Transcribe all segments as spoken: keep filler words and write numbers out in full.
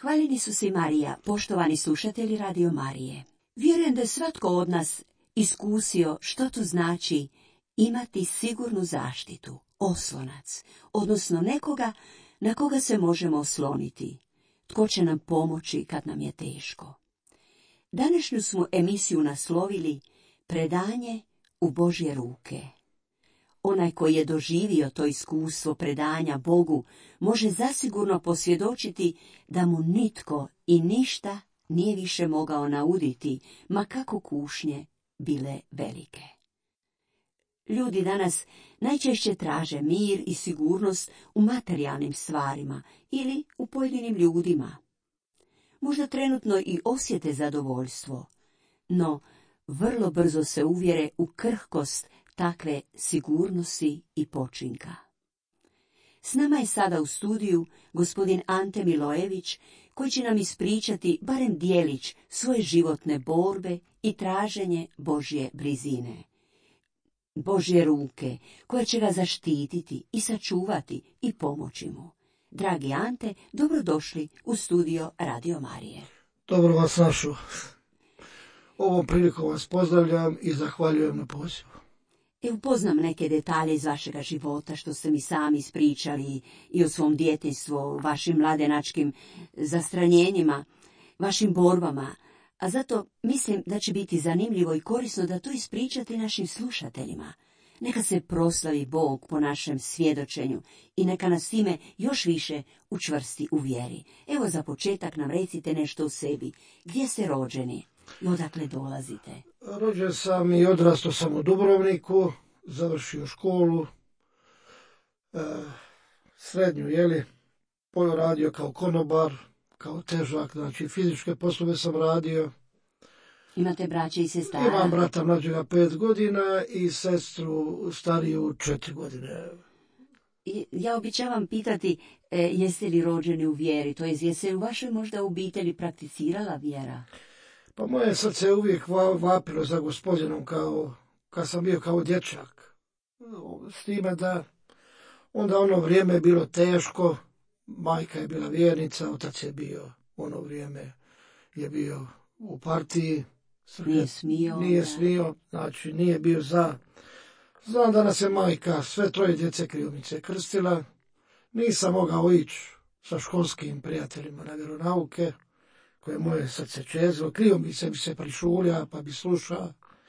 Hvaljeni su se Marija, poštovani slušatelji Radio Marije. Vjerujem da je svatko od nas iskusio što to znači imati sigurnu zaštitu, oslonac, odnosno nekoga na koga se možemo osloniti, tko će nam pomoći kad nam je teško. Današnju smo emisiju naslovili Predanje u Božje ruke. Onaj koji je doživio to iskustvo predanja Bogu može zasigurno posvjedočiti da mu nitko i ništa nije više mogao nauditi, ma kako kušnje bile velike. Ljudi danas najčešće traže mir i sigurnost u materijalnim stvarima ili u pojedinim ljudima. Možda trenutno i osjete zadovoljstvo, no vrlo brzo se uvjere u krhkost takve sigurnosti i počinka. S nama je sada u studiju gospodin Ante Milojević, koji će nam ispričati barem dijelić svoje životne borbe i traženje Božje blizine. Božje ruke, koje će ga zaštititi i sačuvati i pomoći mu. Dragi Ante, dobrodošli u studio Radio Marije. Dobro vas našao. Ovom prilikom vas pozdravljam i zahvaljujem na pozivu. Evo, poznam neke detalje iz vašega života što ste mi sami ispričali i o svom djetinjstvu, vašim mladenačkim zastranjenjima, vašim borbama, a zato mislim da će biti zanimljivo i korisno da to ispričate našim slušateljima. Neka se proslavi Bog po našem svjedočenju i neka nas time još više učvrsti u vjeri. Evo, za početak nam recite nešto o sebi. Gdje ste rođeni i odakle dolazite? Rođen sam i odrastao sam u Dubrovniku, završio školu, e, srednju, jeli, radio kao konobar, kao težak, znači fizičke poslove sam radio. Imate braće i sestara? Imam brata mlađega pet godina i sestru stariju četiri godine. I ja običavam pitati, e, jeste li rođeni u vjeri, to je jeste li u vašoj možda obitelji prakticirala vjera? Pa moje srce je uvijek vapilo za Gospodinom kao, kad sam bio kao dječak. S time da onda ono vrijeme je bilo teško, majka je bila vjernica, otac je bio, ono vrijeme je bio u partiji. Nije smio. Nije da. smio, znači nije bio za. Znam da nas je majka sve troje djece kriomice krstila. Nisam mogao ići sa školskim prijateljima na vjeronauke, koje moje srce čezlo. Kriomice bi se prišulja, pa bi slušao.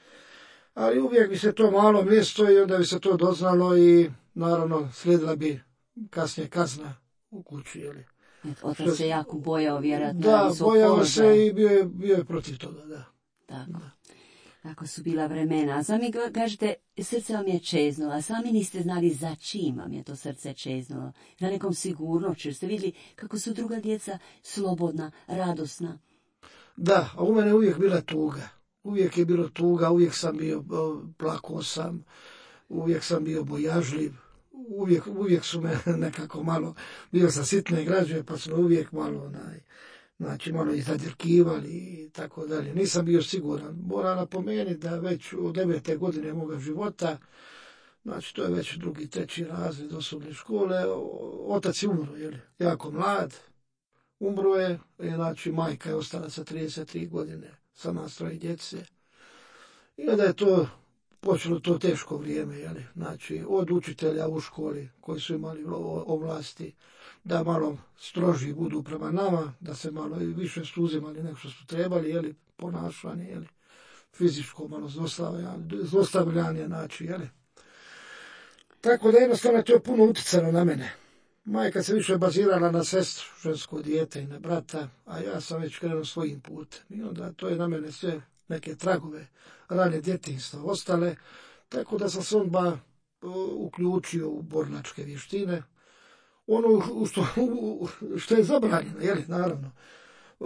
Ali uvijek bi se to malo mjesto i onda bi se to doznalo i naravno slijedila bi kasnije kazna u kući. Jeli. Otac se jako bojao vjerojatno. Da, bojao se i bio je, bio je protiv toga, da. Tako. Da. Tako su bila vremena. A sami kažete, srce vam je čeznulo, a sami niste znali za čim vam je to srce čeznulo. Za nekom sigurnoću, jer ste vidjeli kako su druga djeca slobodna, radosna. Da, a u mene uvijek bila tuga. Uvijek je bilo tuga, uvijek sam bio, plakao sam, uvijek sam bio bojažljiv. Uvijek, uvijek su me nekako malo, bio sam sitne građe, pa su me uvijek malo onaj, znači malo i zadirkivali i tako dalje. Nisam bio siguran. Moram napomenuti da već od devete godine moga života, znači to je već drugi, treći razred osnovne škole, otac je umro, jel, jako mlad, umro je, znači majka je ostala sa trideset tri godine, sa nas troje djece. I onda je to počelo to teško vrijeme, jel, znači od učitelja u školi koji su imali ovlasti da malo stroži budu prema nama, da se malo i više su uzimali nego što su trebali, jeli, ponašanje, jeli, fizičko malo zlostavljanje, znači, jeli. Tako da jednostavno to je puno utjecalo na mene. Majka se više bazirala na sestru, žensko dijete i na brata, a ja sam već krenuo svojim putem. I onda to je na mene sve neke tragove rane djetinjstva ostale, tako da sam se odmah uključio u borilačke vještine. Ono što, što je zabranjeno, jel, naravno. E,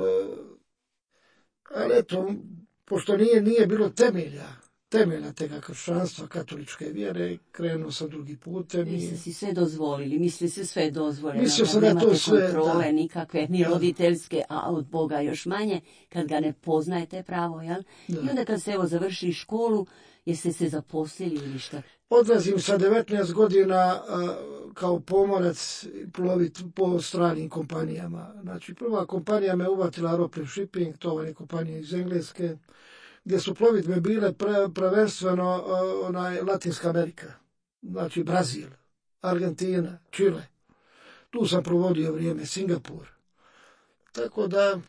ali eto, pošto nije, nije bilo temelja, temelja tega kršćanstva, katoličke vjere, krenuo sam drugi putem. Vi ste si sve dozvolili, misli se sve dozvoljeno. Mislio sam da to sve, kontrole, da. nikakve, ni roditeljske, a od Boga još manje, kad ga ne poznajete pravo, jel? Da. I onda kad ste evo završili školu, jeste se zaposlili ili šta? odlazim sa devetnaest godina kao pomorac ploviti po stranim kompanijama. Znači, prva kompanija me uvatila Ropley Shipping, to je kompanija iz Engleske, gdje su plovidbe bile pre, prvenstveno onaj, Latinska Amerika, znači Brazil, Argentina, Čile. Tu sam provodio vrijeme, Singapur. Tako da,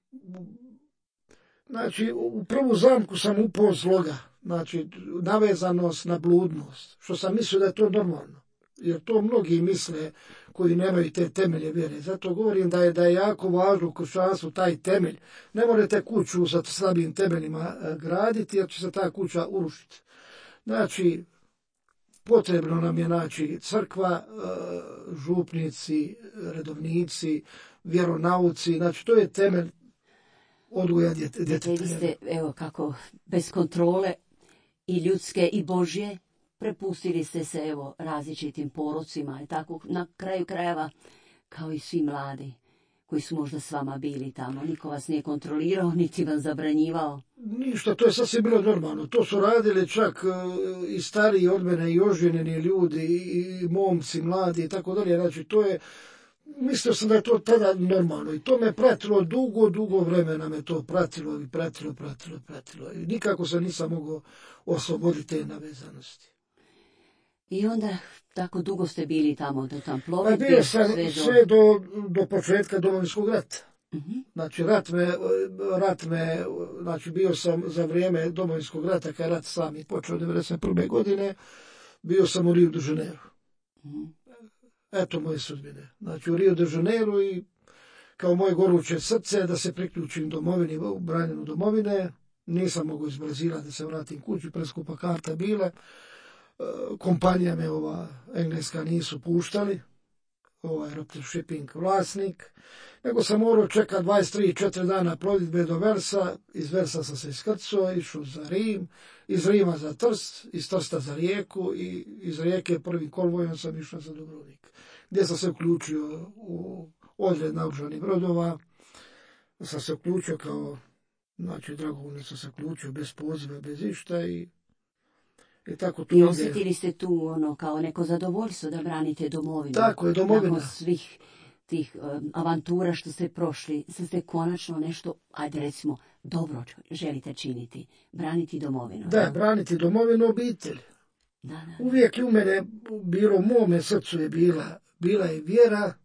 znači, u prvu zamku sam upao sloga, znači, navezanost na bludnost, što sam mislio da je to normalno. Jer to mnogi misle koji nemaju te temelje vjere. Zato govorim da je, da je jako važno u kršćanstvu taj temelj. Ne morate kuću sa slabim temeljima graditi, jer će se ta kuća urušiti. Znači, potrebno nam je naći crkva, župnici, redovnici, vjeronauci. Znači, to je temelj odgoja djeteta. Vi ste, evo kako, bez kontrole i ljudske i Božje, prepustili ste se, evo, različitim porocima i tako, na kraju krajeva, kao i svi mladi koji su možda s vama bili tamo. Niko vas nije kontrolirao, niti vam zabranjivao. Ništa, to je sasvim bilo normalno. To su radili čak i stariji od mene, i oženjeni ljudi, i momci, mladi i tako dalje. Znači, to je, mislio sam da je to tada normalno i to me pratilo dugo, dugo vremena me to pratilo i pratilo, pratilo, pratilo. I nikako se nisam mogao osloboditi te navezanosti. I onda tako dugo ste bili tamo do tam plovidbe? Pa bio sam sve do, sve do, do početka Domovinskog rata. Uh-huh. Znači, rat me, rat me, znači bio sam za vrijeme Domovinskog rata, kad rat sami počeo devedeset prve godine, bio sam u Rio de Janeiro. Uh-huh. Eto moje sudbine. Znači, u Rio de Janeiro i kao moje goruće srce da se priključim domovini, u branjenu domovine. Nisam mogao iz Brazila da se vratim kući, preskupa karta bile. Kompanija me ova engleska nisu puštali, ovaj Ropley Shipping vlasnik, nego sam morao čekati dvadeset tri četiri dana plovidbe do Versa, iz Versa sam se iskrcao, išao za Rim, iz Rima za Trst, iz Trsta za Rijeku i iz Rijeke prvim konvojom sam išao za Dubrovnik, gdje sam se uključio u odred naoružanih brodova, sam se uključio kao, znači dragovoljno sam se uključio bez poziva, bez išta i I, tako tu I osjetili ste tu ono kao neko zadovoljstvo da branite domovinu. Tako je, domovina. Nakon svih tih um, avantura što ste prošli, sad ste konačno nešto, ajde recimo, dobro želite činiti. Braniti domovinu. Da, da? braniti domovinu, obitelj. Da, da, da. Uvijek je u mene bilo, u mome srcu je bila, bila je vjera,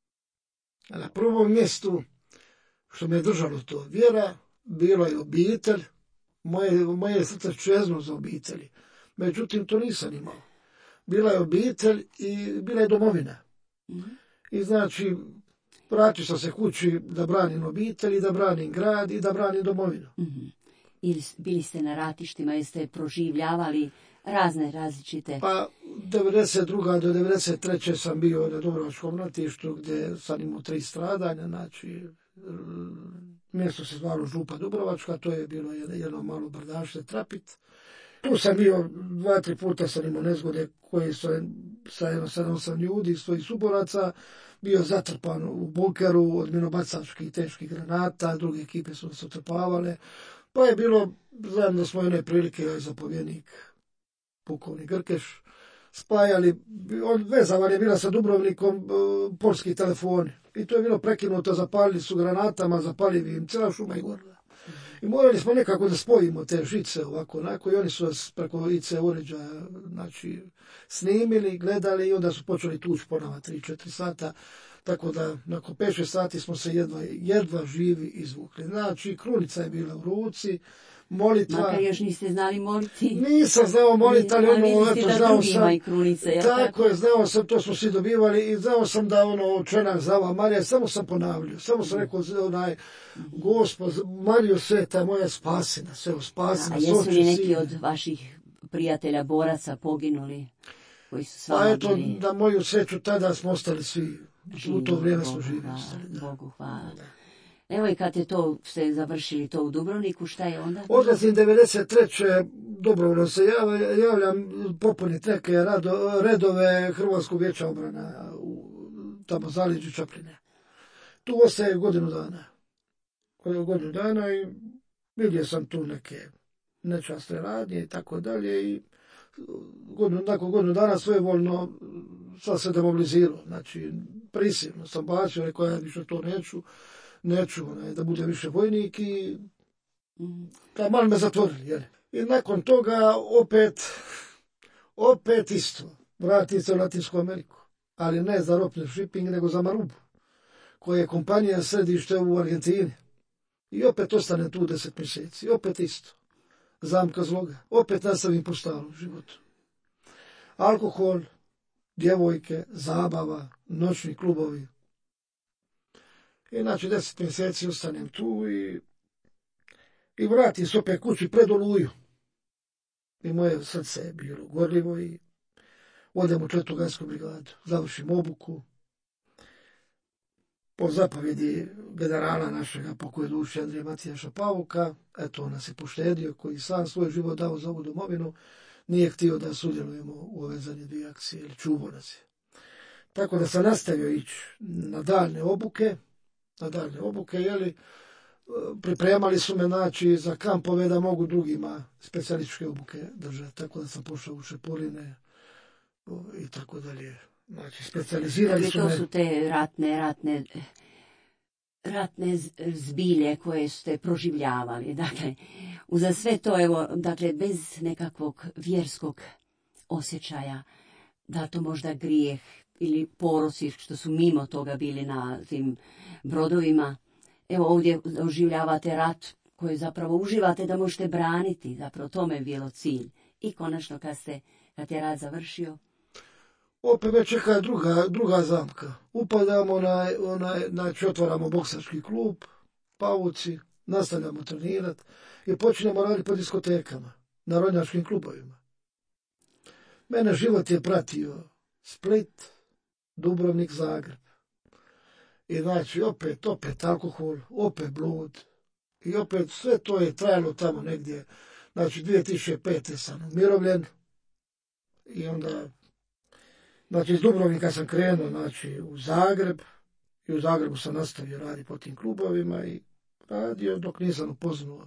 a na prvom mjestu što me je držalo to vjera, bilo je obitelj, moje, moje srce čezno za obitelji. Međutim, to nisam imao. Bila je obitelj i bila je domovina. Mm-hmm. I znači, vratio sam se kući da branim obitelj i da branim grad i da branim domovinu. Mm-hmm. Ili bili ste na ratištima, jeste proživljavali razne različite... Pa, devedeset druge do devedeset treće sam bio na Dubrovačkom ratištu gdje sam imao tri stradanja, znači... Mjesto se zvalo Župa Dubrovačka, to je bilo jedno malo brdašte Trapit. Tu sam bio dva, tri puta sam imao nezgode koje su sa jedno sedam osam ljudi, svojih suboraca, bio zatrpan u bunkeru od minobacačkih teških granata, druge ekipe su nas otrpavale. Pa je bilo, znam da smo jedne prilike, ja zapovjednik, pukovnik Grkeš, spajali, on vezavan je bila sa Dubrovnikom uh, polski telefoni. I to je bilo prekinuto, zapalili su granatama, zapalili im cijela šuma i gorila. I morali smo nekako da spojimo te žice ovako, onako, i oni su nas preko I C uređaja, znači, snimili, gledali i onda su počeli tući po nama tri četiri sata, tako da nakon pet šest sati smo se jedva, jedva živi izvukli. Znači, krunica je bila u ruci, molitva... Makar još niste znali moliti. Nisam znao moliti, ali ono, eto, znao sam... Krunice, ja tako, tako je, znao sam, to smo svi dobivali i znao sam da ono, Čenak zava Marija, samo sam ponavljao, samo sam rekao, onaj, Gospod, Mariju Sveta, moja spasina, sve spasina. A jesu li neki od vaših prijatelja, boraca poginuli, koji su s vama bili? Pa eto, na moju sreću, tada smo ostali svi, u to vrijeme smo živi ostali. Bogu hvala. Evo i kad je to, ste završili to u Dubrovniku, šta je onda? Odlazim devedeset treće dobrovoljno se javljam popuniti neke rado, redove Hrvatskog vijeća obrana u tamo zaleđu Čapljine. Tu ostaje godinu dana. Godinu dana i vidio sam tu neke nečasne radnje i tako dalje i godinu, nakon godinu dana svojevoljno sad se demobilizirao. Znači, prisilno sam bacio, rekao ja više to neću, neću ne, da budem više vojnik i da malo me zatvorili. Jer. I nakon toga opet, opet isto, vratim se u Latinsku Ameriku, ali ne za ropni shipping, nego za Marubu, koja je kompanija središte u Argentini. I opet ostane tu deset mjeseci, opet isto. Zamka zloga, opet nastavim po starom životu. Alkohol, djevojke, zabava, noćni klubovi. I znači deset mjeseci ostanem tu i, i vratim se opet kući pred Oluju. I moje srce je bilo gorljivo i odem u četvrtu gardijsku brigadu. Završim obuku. Po zapovjedi generala našega pokoj duši Andrija Matijaša Pavuka, eto on nas je poštedio, koji sam svoj život dao za ovu domovinu, nije htio da sudjelujemo u ove zadnje dvije akcije, ili čuvo nas je. Tako da sam nastavio ići na daljne obuke, na daljne obuke, jeli, pripremali su me znači za kampove da mogu drugima specijalističke obuke držati, tako da sam pošao u Šepoline i tako dalje. Znači, specijalizirali su me. To su te ratne, ratne, ratne zbilje koje ste proživljavali. Dakle, uza sve to, evo, dakle, bez nekakvog vjerskog osjećaja, da to možda grijeh ili porosi što su mimo toga bili na tim brodovima. Evo ovdje doživljavate rat koji zapravo uživate da možete braniti. Zapravo tome je bilo cilj. I konačno kad, ste, kad je rat završio, opet me čeka druga, druga zamka. Upadamo, na, na, znači otvaramo boksački klub, pauci, nastavljamo trenirati i počinjemo raditi po diskotekama, na rodnjačkim klubovima. Mene život je pratio Split, Dubrovnik, Zagreb. I znači opet, opet alkohol, opet blud. I opet sve to je trajalo tamo negdje. Znači dvije tisuće pete sam umirovljen i onda... Znači, iz Dubrovnika sam krenuo znači, u Zagreb i u Zagrebu sam nastavio raditi po tim klubovima i radio dok nisam upoznao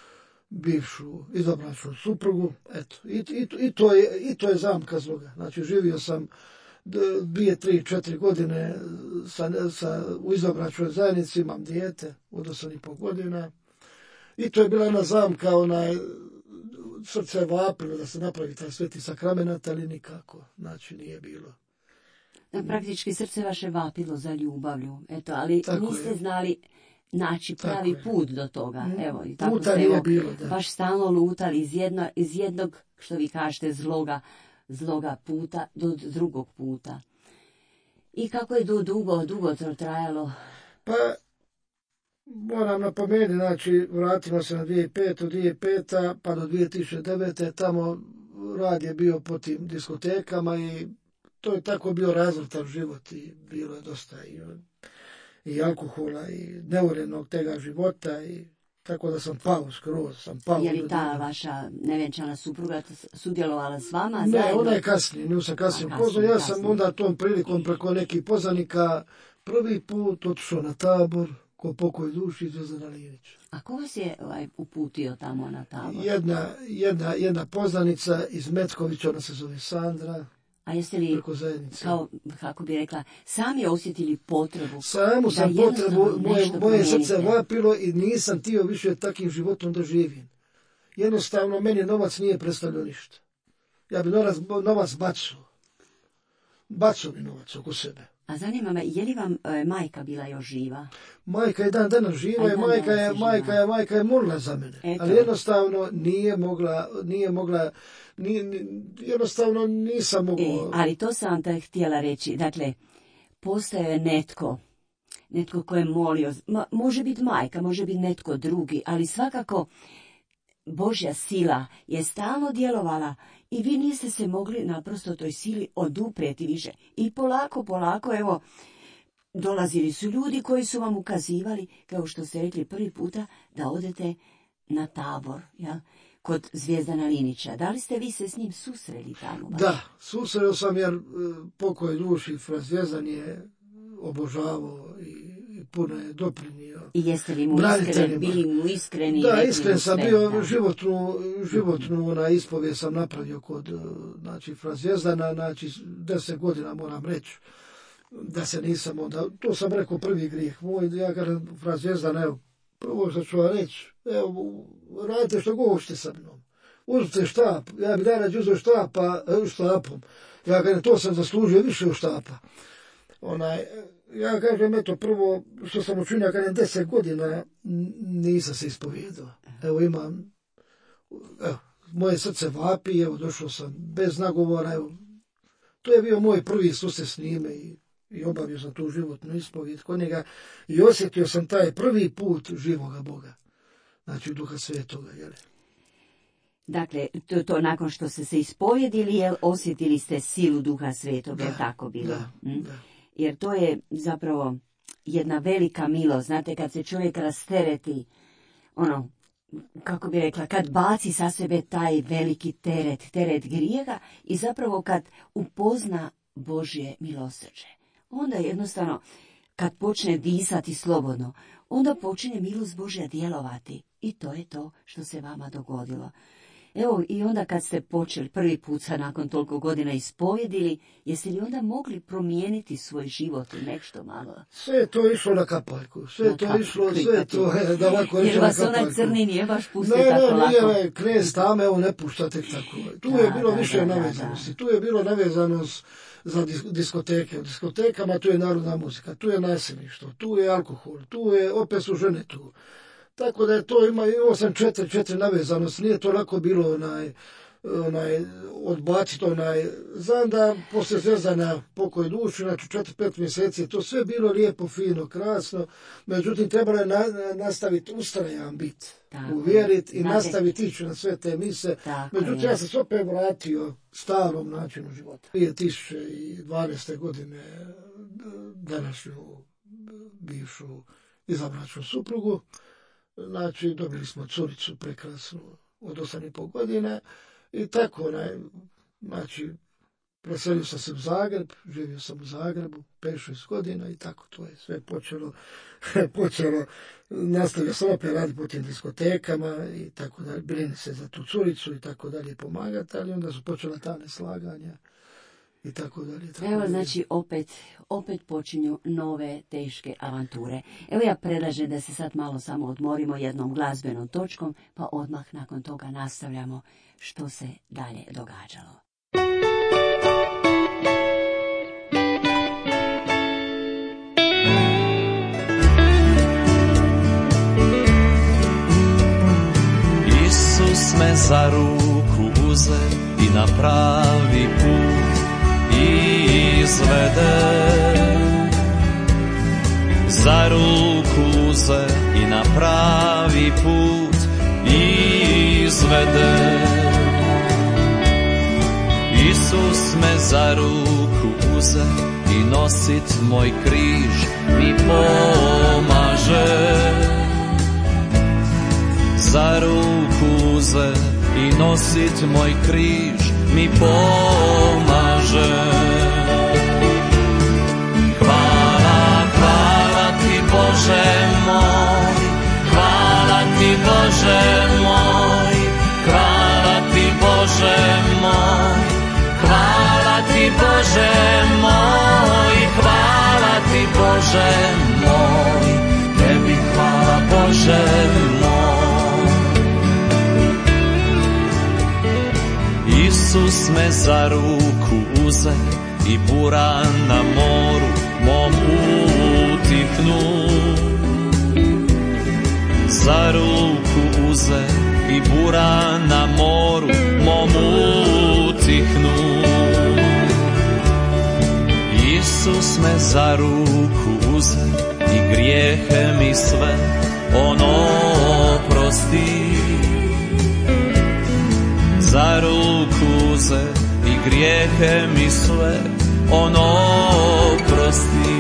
bivšu izobračnu suprugu. Eto, i, i, i, to je, i to je zamka zloga. Znači, živio sam dvije, tri, četiri godine sa, sa, u izobračnoj zajednici, imam dijete od osam i pol godina. I to je bila jedna zamka, onaj, srce je vapilo da se napravi taj sveti sakramenat, ali nikako, znači nije bilo. Da, praktički srce vaše vapilo za ljubavlju, eto, ali tako niste je. znali naći pravi tako put do toga. Evo, i tako puta ste, nije evo, bilo, da. baš stalno lutali iz, jedno, iz jednog, što vi kažete, zloga, zloga puta do drugog puta. I kako je do dugo, dugo to trajalo? Pa, moram napomenuti, znači, vratimo se na dvije tisuće pete, dvije tisuće pete pa do dvije tisuće devete tamo rad je bio po tim diskotekama i to je tako bio razvrtan život i bilo je dosta i, i alkohola i neurenog tega života i tako da sam pao skroz. Sam pao. Je li ta vaša nevjenčana supruga sudjelovala s vama? Ne, zajedno? ona je kasnije, nju sam kasnije upoznao. Ja sam onda tom prilikom preko nekih poznanika prvi put otišao na tabor ko pokoj duši Zvezdana Linić. A ko vas je ovaj, uputio tamo na tabor? Jedna, jedna, jedna poznanica iz Metkovića, ona se zove Sandra. A jeste li, kao, kako bi rekla, sami osjetili potrebu? Samu sam potrebu, moje, moje srce vapilo i nisam htio više takvim životom da živim. Jednostavno, meni novac nije predstavljao ništa. Ja bi novac, novac bacao. Bacao bi novac oko sebe. A zanima me, je li vam e, majka bila još živa? Majka je dan danas živa i majka je, majka je, majka je molila za mene. Eto. Ali jednostavno nije mogla, nije mogla, nije, jednostavno nisam mogla. E, ali to sam vam htjela reći. Dakle, postoje netko, netko ko je molio, ma, može biti majka, može biti netko drugi, ali svakako Božja sila je stalno djelovala i vi niste se mogli naprosto toj sili oduprijeti više. I polako, polako, evo, dolazili su ljudi koji su vam ukazivali, kao što ste rekli prvi puta, da odete na tabor, ja, kod Zvezdana Linića. Da li ste vi se s njim susreli tamo? Baš? Da, susreo sam jer pokoj duši, fra Zvjezdan je obožavao i puno je doprinio. I jeste li mu iskreni, bili mu iskreni? Da, iskren sam bio, da. životnu, životnu na ispovijest sam napravio kod, znači, Fra Zvijezdana, znači, deset godina moram reći, da se nisam onda, to sam rekao prvi grijeh moj, ja kažem, Fra Zvijezdana, evo, prvo što ću vam reći, evo, radite što god hoćete sa mnom. Uzmite štap, ja bi danas uzeo štapa, štapom. Ja kažem, to sam zaslužio više od štapa. Onaj, ja kažem, eto, prvo što sam učinio, ja kažem, deset godina nisam se ispovijedao. Evo imam, evo, moje srce vapi, evo, došao sam bez nagovora, evo. To je bio moj prvi susret s njime i, i obavio sam tu životnu ispovijed kod njega i osjetio sam taj prvi put živoga Boga. Znači, Duha Svetoga, jel? Dakle, to, to nakon što ste se ispovjedili, jel, osjetili ste silu Duha Svetoga, je tako bilo? Da, hm? da. Jer to je zapravo jedna velika milost. Znate, kad se čovjek rastereti, ono, kako bi rekla, kad baci sa sebe taj veliki teret, teret grijeha i zapravo kad upozna Božje milosrđe. Onda jednostavno, kad počne disati slobodno, onda počinje milost Božja djelovati. I to je to što se vama dogodilo. Evo, i onda kad ste počeli prvi put sa nakon toliko godina ispovjedili, jeste li onda mogli promijeniti svoj život u nešto malo? Sve je to išlo na kapaljku. Sve je to kapaljku, išlo, sve je to, da ovako jer išlo na vas kapaljku. onaj crni nije baš pustio ne, tako ne, lako. Ne, nije, knez tamo, evo, ne pušta tek tako. Tu Da, je bilo da, više da, navezanosti. da. Tu je bilo navezanost za diskoteke. U diskotekama tu je narodna muzika, tu je nasilništvo, tu je alkohol, tu je, opet su žene tu. Tako da je to, ima, imao sam četiri, četiri navezanosti, nije to lako bilo onaj, onaj, odbaciti onaj, znam da poslije Zvijezdana pokoj duši, znači četiri, pet mjeseci, to sve bilo lijepo, fino, krasno, međutim trebalo je na, nastaviti, ustrajan biti, uvjeriti i Znate, nastaviti ići na sve te mise, međutim je. ja sam se opet vratio starom načinu života. dvije tisuće dvanaeste. godine današnju bivšu izabračnu suprugu, znači dobili smo curicu prekrasnu od osam i pol godina i tako, onaj, znači, preselio sam se u Zagreb, živio sam u Zagrebu, pet šest godina i tako to je sve počelo, počelo, nastavio sam opet raditi po tim diskotekama i tako dalje, brini se za tu curicu i tako dalje pomagati, ali onda su počela ta neslaganja i tako dalje. Tako Evo, dalje. znači, opet, opet počinju nove teške avanture. Evo, ja predlažem da se sad malo samo odmorimo jednom glazbenom točkom, pa odmah nakon toga nastavljamo što se dalje događalo. Isus me za ruku uze i na pravi put izvede, za ruku uze i na pravi put izvede. Isus me za ruku uze i nosit moj križ mi pomaže, za ruku uze i nosit moj križ mi pomaže. Hvala, hvala ti Bože moj, hvala ti Bože moj, hvala ti Bože moj, hvala ti Bože moj, hvala ti Bože moj, tebi hvala Bože moj. Isus me za ruku uze i bura na moru mom utihnu, za ruku uze i bura na moru mom utihnu. Isus me za ruku uze i grijehe mi sve on oprosti, za ruku uze i grijehe mi sve on oprosti.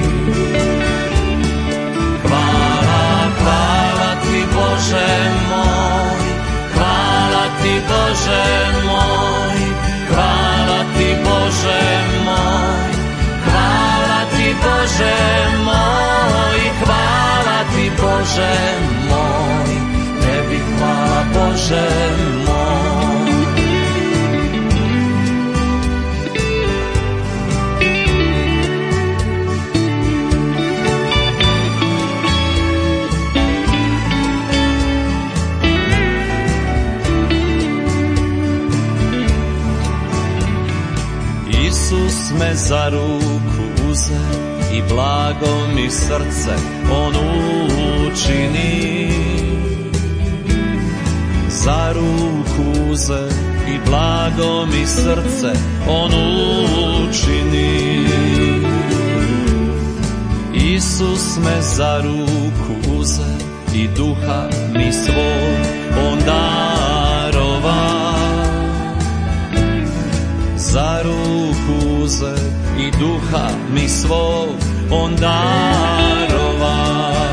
Hvala, hvala ti Bože moj, hvala ti Bože moj, hvala ti Bože moj, hvala ti Bože moj, hvala Bože moj, tebi hvala Bože moj. Isus me za ruku uze i blago mi srce on učini. Za ruku uze i blago mi srce on učini. Isus me za ruku uze i duha mi svoj on darova. Za ruku uze i duha mi svog on darova.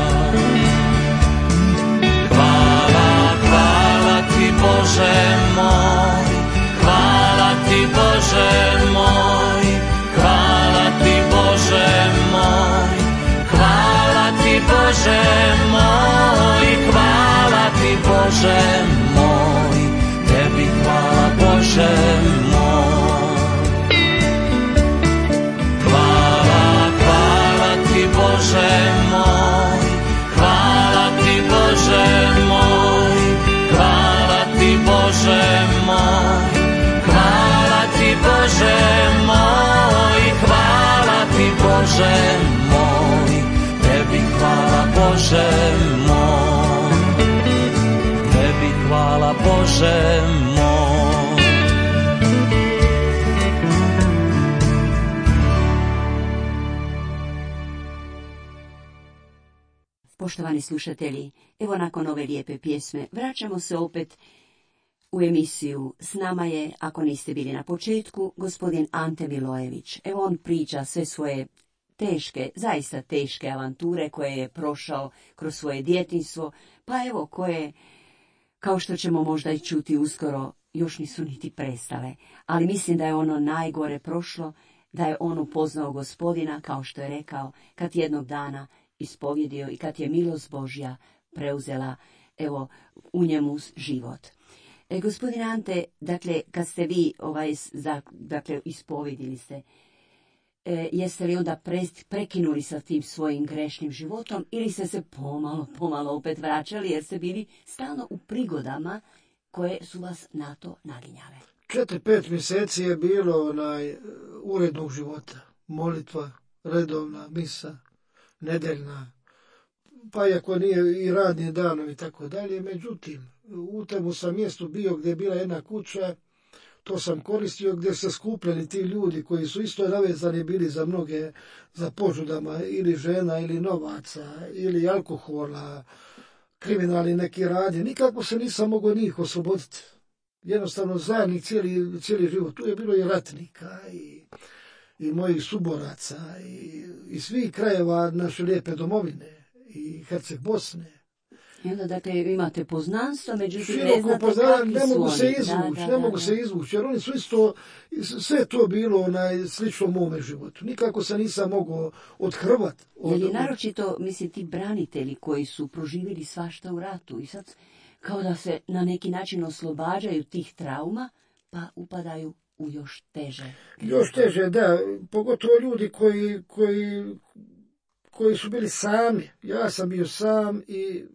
Hvala, hvala ti Bože moj, hvala ti Bože moj, hvala ti Bože moj, hvala ti Bože moj, hvala ti Bože moj, tebi hvala Bože moj. Bože moj, hvala ti Bože moj, hvala ti Bože moj, hvala ti Bože moj, hvala ti Bože moj, tebi hvala Bože moj, tebi hvala Bože moj. Poštovani slušatelji, evo nakon ove lijepe pjesme vraćamo se opet u emisiju. S nama je, ako niste bili na početku, gospodin Ante Milojević. Evo on priča sve svoje teške, zaista teške avanture koje je prošao kroz svoje djetinjstvo, pa evo koje, kao što ćemo možda i čuti uskoro, još nisu niti prestale. Ali mislim da je ono najgore prošlo, da je on upoznao gospodina, kao što je rekao, kad jednog dana ispovjedio i kad je milost Božja preuzela evo u njemu život. E, gospodin Ante, dakle, kad ste vi ovaj, dakle, ispovjedili ste, e, jeste li onda pre, prekinuli sa tim svojim grešnim životom ili ste se pomalo, pomalo opet vraćali jer ste bili stalno u prigodama koje su vas na to naginjale? Četiri, pet mjeseci je bilo onaj urednog života. Molitva, redovna, misa, nedeljna, pa iako nije i radni danovi i tako dalje. Međutim, u temu sam mjestu bio gdje je bila jedna kuća, to sam koristio gdje se skupljali ti ljudi koji su isto navezani bili za mnoge, za požudama ili žena ili novaca ili alkohola, kriminalni neki radnje. Nikako se nisam mogao njih osloboditi. Jednostavno zajednik cijeli, cijeli život. Tu je bilo i ratnika i, i mojih suboraca i, i svih krajeva naše lijepe domovine i Herceg Bosne. I onda, dakle, imate poznanstvo, međutim, ne znate kakvi ne mogu su se oni. izvući, Da, da, ne da, mogu da. se izvući, jer oni su isto, sve je to bilo onaj, slično mome životu. Nikako se nisam mogao odhrvat. Od, Jer je naročito, mislim, ti branitelji koji su proživjeli svašta u ratu i sad kao da se na neki način oslobađaju tih trauma, pa upadaju u još teže. Još teže, da, pogotovo ljudi koji, koji, koji su bili sami. Ja sam bio sam i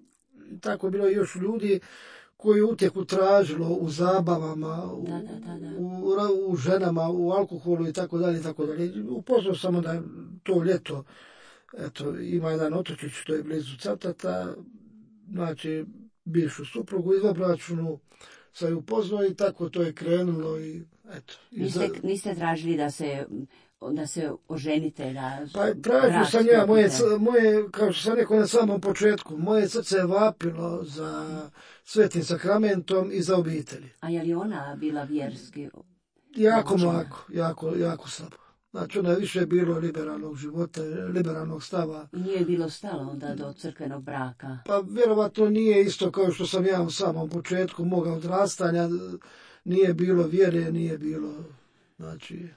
tako bilo još ljudi koji utjeku tražilo u zabavama, u, Da, da, da, da. u, u ženama, u alkoholu i tako dalje i tako dalje. Upoznao sam da to ljeto, eto, ima jedan otočić, to je blizu Cavtata, znači bivšu suprugu izvanbračnu sam ju upoznao i tako to je krenulo i eto. I Niste, za... niste tražili da se, da se oženite, da... Pa tražio sam ja, moje, moje, kao što sam rekao na samom početku, moje srce je vapilo za svetim sakramentom i za obitelji. A je li ona bila vjerski? Jako obučena? mlako, jako, jako slabo. Znači ona je više bilo liberalnog života, liberalnog stava. I nije bilo stalo onda do crkvenog braka? Pa vjerovatno nije isto kao što sam ja u samom početku moga odrastanja, nije bilo vjere, nije bilo, znači...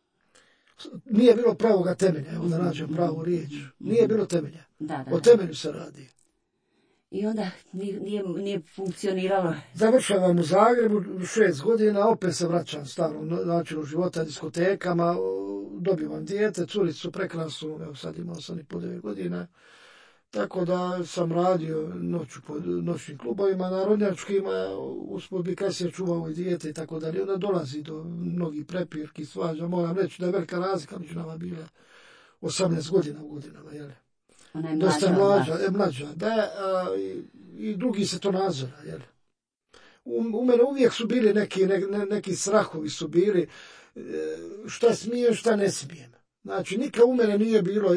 Nije bilo pravoga temelja, evo da nađem pravu riječ. Nije bilo temelja. Da, da, O temelju se radi. I onda nije, nije, nije funkcioniralo. Završavam u Zagrebu, šest godina, opet se vraćam starom načinu života, diskotekama, dobivam dijete, curicu prekrasnu, evo sad imao sam i po devet godina. Tako da sam radio noću po noćnim klubovima, narodnjačkima, usput bi kasnije čuvao i dijete i tako dalje. Onda dolazi do mnogih prepirki, svađa. Moram reći da je velika razlika među nama bila osamnaest godina u godinama, jel? Ona je Dosta mlađa, mlađa, je mlađa, da, a, i, i drugi se to nadzora, jel? U, u mene uvijek su bili neki, ne, neki strahovi su bili, šta smijem, šta ne smijem. Znači, nikad u mene nije bilo,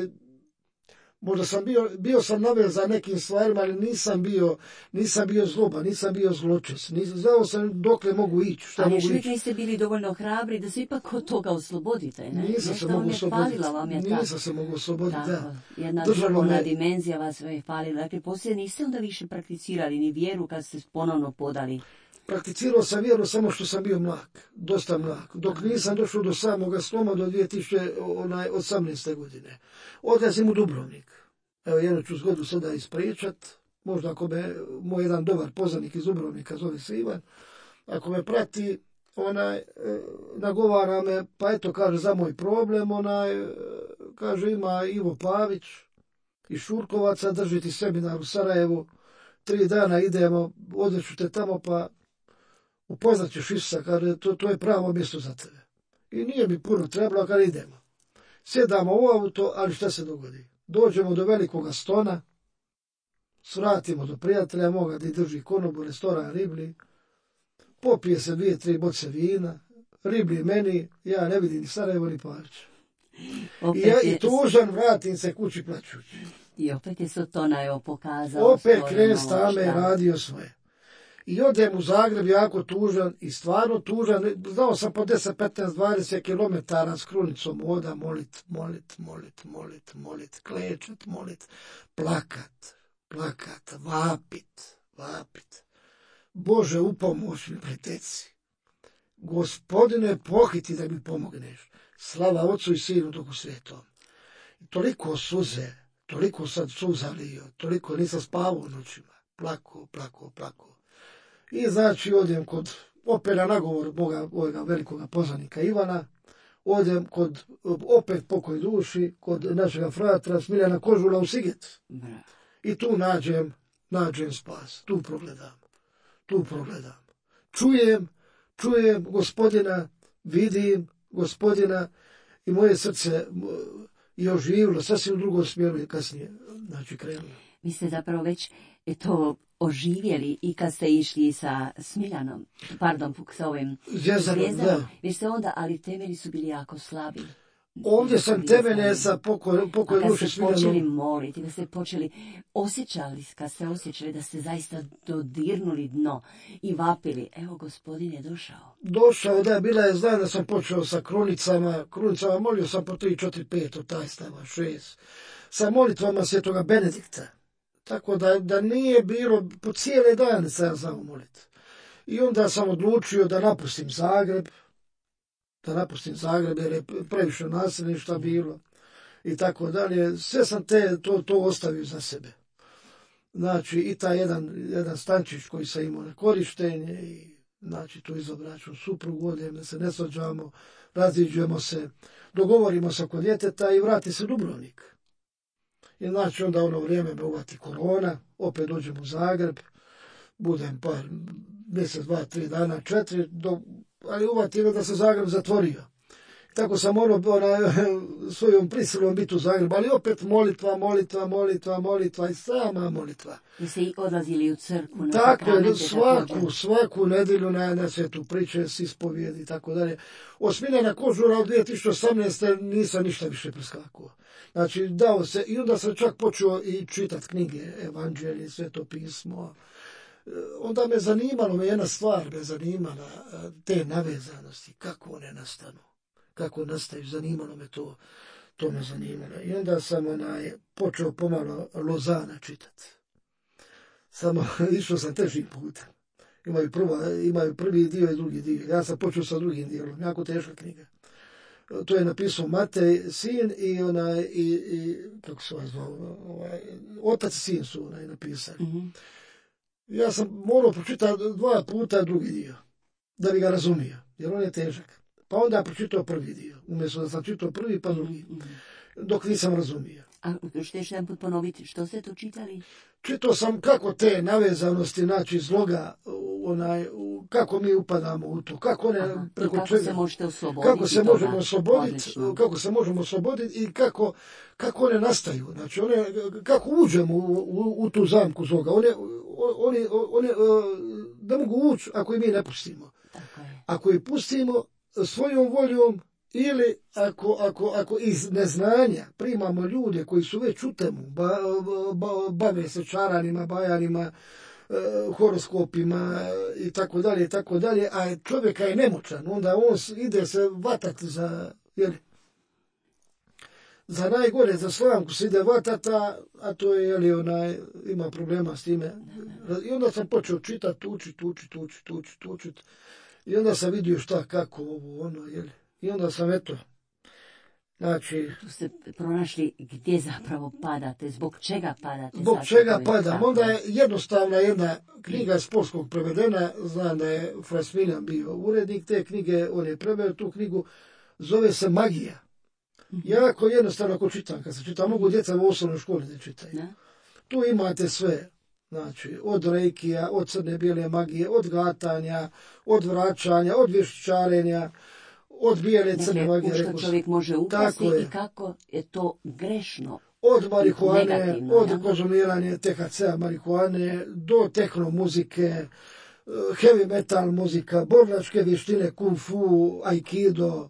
možda sam bio, bio sam navezan nekim stvarima, ali nisam bio, nisam bio zloba, nisam bio zločest, nisam, znao sam dokle mogu ići, šta ali mogu ići. Ali još niste bili dovoljno hrabri da se ipak od toga oslobodite, ne? Nisam se mogu osloboditi, nisam se mogu osloboditi, da. Jedna duhovna me... dimenzija vas je falila, dakle poslije niste onda više prakticirali ni vjeru kad ste ponovno podali. Prakticirao sam vjeru samo što sam bio mlak, dosta mlak, dok nisam došao do samoga sloma do dvije tisuće osamnaeste. godine. Odlazim u Dubrovnik. Evo, jednu ću zgodu sada ispričat, možda ako me moj jedan dobar poznanik iz Dubrovnika, zove se Ivan, ako me prati, onaj, nagovara me, pa eto, kaže, za moj problem, onaj, kaže, ima Ivo Pavić iz Šurkovaca, držiti seminar u Sarajevu, tri dana idemo, odveću te tamo, pa upoznat ćeš Isusa, kaže, to, to je pravo mjesto za tebe. I nije mi puno trebalo, kada idemo. Sjedamo u auto, ali šta se dogodi? Dođemo do velikoga stona, svratimo do prijatelja moga gdje drži konobu, restoran riblji, popije se dvije, tri boce vina, riblji meni, ja ne vidim ni Sarajevo ni Pavića. I ja i tužan vratim se kući plaćući. I opet je Sotona evo pokazao. Opet kres tame radio svoje. I odem u Zagreb jako tužan i stvarno tužan. Znao sam po deset, petnaest, dvadeset kilometara s krunicom voda molit, molit, molit, molit, molit, klečat, molit, plakat, plakat, vapit, vapit. Bože, upomoć mi priteci. Gospodine, pohiti da mi pomogneš. Slava Otcu i Sinu Duhu Svetom. I toliko suze, toliko sad suza lio, toliko nisam spavao noćima. Plako, plako, plako. I znači odem kod, opet na nagovor moga, ovoga velikoga poznanika Ivana, odem kod, opet pokoj duši, kod našega fratra Smiljana Kožula u Siget. I tu nađem, nađem spas, tu progledam, tu progledam. Čujem, čujem gospodina, vidim gospodina i moje srce je oživilo, sasvim u drugom smjeru je kasnije, znači krenulo. Vi ste zapravo već to oživjeli i kad ste išli sa Smiljanom, pardon, sa ovim Zvijezdanom, vi ste onda, ali temelji su bili jako slabi. Ovdje sam temelje sa pokoj, pokoj duše Smiljanom. Kad ste počeli moliti, kad ste počeli osjećali, kad ste osjećali da ste zaista dodirnuli dno i vapili, evo gospodin je došao. Došao, da, bila je, znam da sam počeo sa krunicama, krunicama molio sam po tri, četiri, pet, od taj stava, šest, sa molitvama Svetoga Benedikta. Tako da, da nije bilo, po cijele dane sam ja znao moliti. I onda sam odlučio da napustim Zagreb, da napustim Zagreb jer je previše nasilništva bilo i tako dalje. Sve sam te, to, to ostavio za sebe. Znači i taj jedan, jedan stančić koji sam imao na korištenje i znači tu izobraću suprugu, odem da se ne svađamo, raziđujemo se, dogovorimo se kod djeteta i vrati se Dubrovnik. I znači onda ono vrijeme me uvati korona, opet dođem u Zagreb, budem par mjesec, dva, tri dana, četiri, do, ali uvati me da se Zagreb zatvorio. Tako sam ono, ona, svojom prisilom biti u Zagrebu, ali opet molitva, molitva, molitva, molitva i sama molitva. Vi ste i odlazili u crkvu? Na tako je, svaku, svaku nedjelju na, na svetu priče, s ispovijedi i tako dalje. Od Smiljana Kožula od dvije tisuće osamnaeste. nisam ništa više preskakao. Znači, dao se, i onda sam čak počeo i čitati knjige, evanđelje, sveto pismo. Onda me zanimalo, me jedna stvar me zanimala, te navezanosti, kako one nastanu. Kako nastaju, zanimalo me to, to me zanimalo. I onda sam onaj, počeo pomalo Lozana čitati. Samo išao sam težim putem. Imaju, prva, imaju prvi dio i drugi dio. Ja sam počeo sa drugim dijelom, jako teška knjiga. to je napisao Matej, sin i onaj, i, i kako se zvao, ovaj, otac i sin su onaj napisali. Mm-hmm. Ja sam morao pročitati dva puta drugi dio, da bi ga razumio, jer on je težak. Pa onda pročitao prvi dio, umjesto da sam čitao prvi pa drugi, mm-hmm. dok nisam razumio. A što još jedan put ponoviti, što ste to čitali? Čitao sam kako te navezanosti, znači zloga, onaj, kako mi upadamo u to, kako one Aha, preko kako čega, se možete osloboditi, kako se toga. možemo osloboditi, Odlično. kako se možemo osloboditi i kako, kako one nastaju, znači one, kako uđemo u, u, u tu zamku zloga, one, one, one, da mogu ući ako i mi ne pustimo. Tako je. Ako ih pustimo svojom voljom, ili ako, ako, ako iz neznanja primamo ljude koji su već u temu, ba, ba, bave se čaranima, bajanima, e, horoskopima i tako dalje, i tako dalje, a čovjeka je nemoćan, onda on ide se vatati za, jel, za najgore, za slamku se ide vatata, a to je, jel, onaj, ima problema s time. I onda sam počeo čitati, učiti, učiti, učiti, učiti, učiti, i onda sam vidio šta, kako, ovo, ono, jel. I onda sam, eto, znači... Tu ste pronašli gdje zapravo padate, zbog čega padate. Zbog čega padam. Onda je jednostavna jedna knjiga iz polskog prevedena, znam da je Fra Smiljan bio urednik te knjige, on je preveo tu knjigu, zove se Magija. Mm-hmm. Jako jednostavno ako čitam, kad se čitam, mogu djeca u osnovnoj školi da čitaju. Ne? Tu imate sve, znači, od rejkija, od crne bijele magije, od gatanja, od vraćanja, od vješčarenja, od bijele crne magije. Dakle, u što čovjek može upasti i kako je to grešno. Od marihuane, od ja? konzumiranja te ha ce a marihuane, do tehno muzike, heavy metal muzika, borilačke vještine, kung fu, aikido,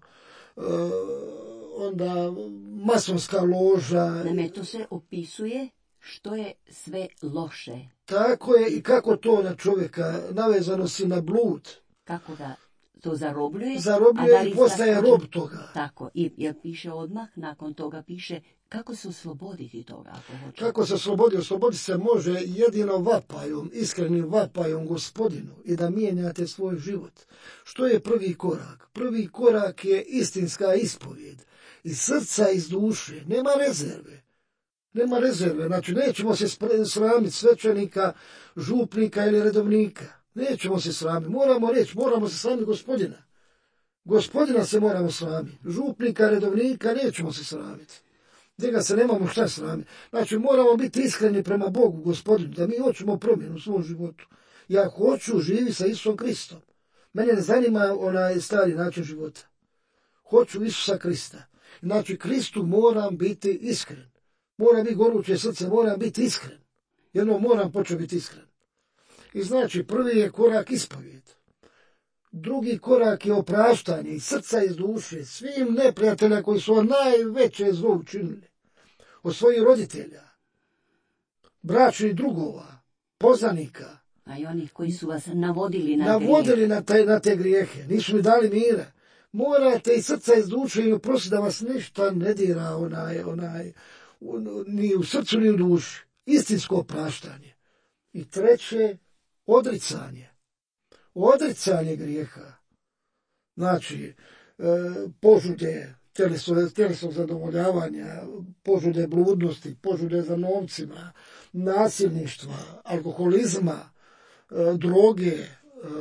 onda masonska loža. Naime, to se opisuje što je sve loše. Tako je i kako to na čovjeka, navezano si na blud. Kako ga to zarobljuje. Zarobljuje a i postaje rob toga. Tako, i jer piše odmah, nakon toga piše kako se osloboditi toga, ako hoće. Kako se oslobodi? Osloboditi se može jedino vapajom, iskrenim vapajom Gospodinu i da mijenjate svoj život. Što je prvi korak? Prvi korak je istinska ispovjed. Iz srca, iz duše. Nema rezerve. Nema rezerve. Znači, nećemo se sramiti svećenika, župnika ili redovnika. Nećemo se sramiti. Moramo reći, moramo se sramiti Gospodina. Gospodina se moramo sramiti. Župnika, redovnika, nećemo se sramiti. Njega se nemamo šta sramiti. Znači, moramo biti iskreni prema Bogu, Gospodinu, da mi hoćemo promjenu u svom životu. Ja hoću živjeti sa Isusom Kristom. Mene ne zanima onaj stari način života. Hoću Isusa Krista. Znači, Kristu moram biti iskren. Moram biti goruće srce, moram biti iskren. Jedno moram početi biti iskren. I znači, prvi je korak ispovjed. Drugi korak je opraštanje iz srca, iz duše, svim neprijatelja koji su najveće zlo učinili. Od svojih roditelja, bračnih drugova, poznanika. A i onih koji su vas navodili na Navodili na te, na te grijehe, nisu mi dali mira. Morate iz srca, iz duše i oprostiti da vas ništa ne dira onaj, onaj, ni u srcu, ni u duši. Istinsko opraštanje. I treće, odricanje. Odricanje grijeha. Znači, e, požude telesnog zadovoljavanja, požude bludnosti, požude za novcima, nasilništva, alkoholizma, e, droge, e,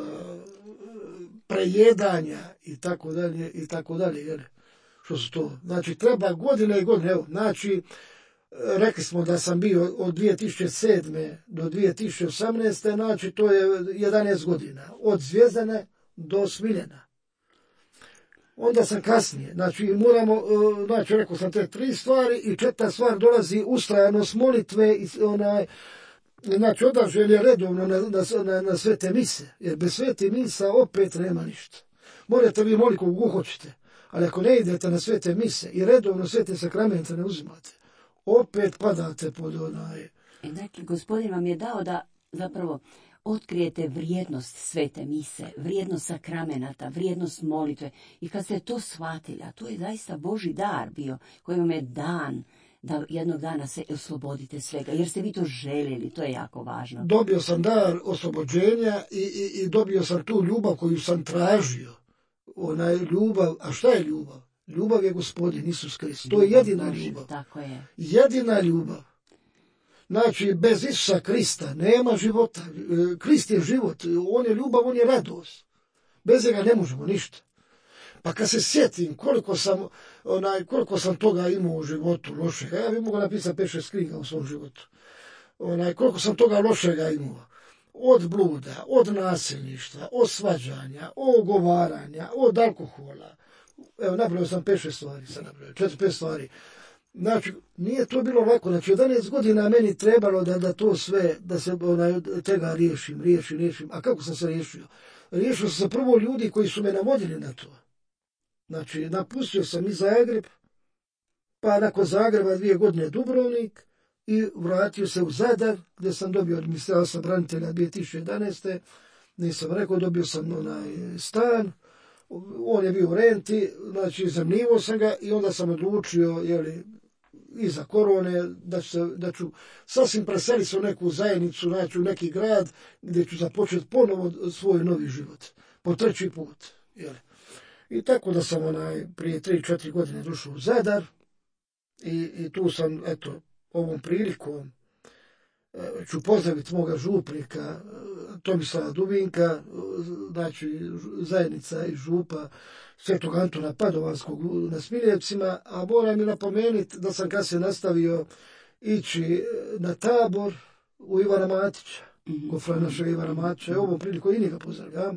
prejedanja i tako dalje, i tako dalje. Jer, što su to? Znači, treba godine i godine. Evo, znači, rekli smo da sam bio od dvije tisuće sedme do dvije tisuće osamnaeste. Znači, to je jedanaest godina. Od Zvijezdane do Smiljana. Onda sam kasnije. Znači, moramo, znači, rekao sam te tri stvari i četvrta stvar dolazi ustrajanost molitve i onaj, znači, odaženje redovno na, na, na, na svete mise. Jer bez svete misa opet nema ništa. Morate vi moliti kogu hoćete. Ali ako ne idete na svete mise i redovno svete sakramente ne uzimate, opet padate pod onaj... Dakle, Gospodin vam je dao da zapravo otkrijete vrijednost svete mise, vrijednost sakramenata, vrijednost molitve. I kad ste to shvatili, a to je zaista Božji dar bio, koji vam je dan da jednog dana se oslobodite svega, jer ste vi to željeli, to je jako važno. Dobio sam dar oslobođenja i, i, i dobio sam tu ljubav koju sam tražio. Onaj ljubav, a šta je ljubav? Ljubav je Gospodin Isus Krist. To je jedina Bože, ljubav. tako je. Jedina ljubav. Znači, bez Isusa Krista nema života. Krist je život, on je ljubav, on je radost. Bez njega ne možemo ništa. Pa kad se sjetim koliko sam, onaj, koliko sam toga imao u životu lošega, ja bih mogao napisati pet šest knjiga u svom životu. Onaj, koliko sam toga lošega imao. Od bluda, od nasilništva, od svađanja, od ogovaranja, od alkohola. Evo, napravio sam pet šest stvari, sam napravio, četiri pet stvari. Znači, nije to bilo lako. Znači, jedanaest godina meni trebalo da, da to sve, da se onaj, tega riješim, riješim, riješim. A kako sam se riješio? Riješio sam se prvo ljudi koji su me navodili na to. Znači, napustio sam i Zagreb, pa nakon Zagreba dvije godine Dubrovnik i vratio se u Zadar, gdje sam dobio od Ministarstva branitelja dvije tisuće jedanaeste. Nisam rekao, dobio sam onaj stan. On je bio u renti, znači zamnivao sam ga i onda sam odlučio, jeli, iza korone, da ću, se, da ću sasvim preseliti se u neku zajednicu, znači u neki grad gdje ću započeti ponovo svoj novi život, po treći put. Jeli. I tako da sam onaj, prije tri četiri godine došao u Zadar i, i tu sam, eto, ovom prilikom ću pozdraviti moga župnika Tomislava Dubinka, znači zajednica i župa Svetog Antuna Padovanskog na Smiljevcima, a moram i napomenuti da sam kasnije nastavio ići na tabor u Ivana Matića, mm-hmm. gofra našeg Ivana Matića, i ovom priliku i njega pozdravljam,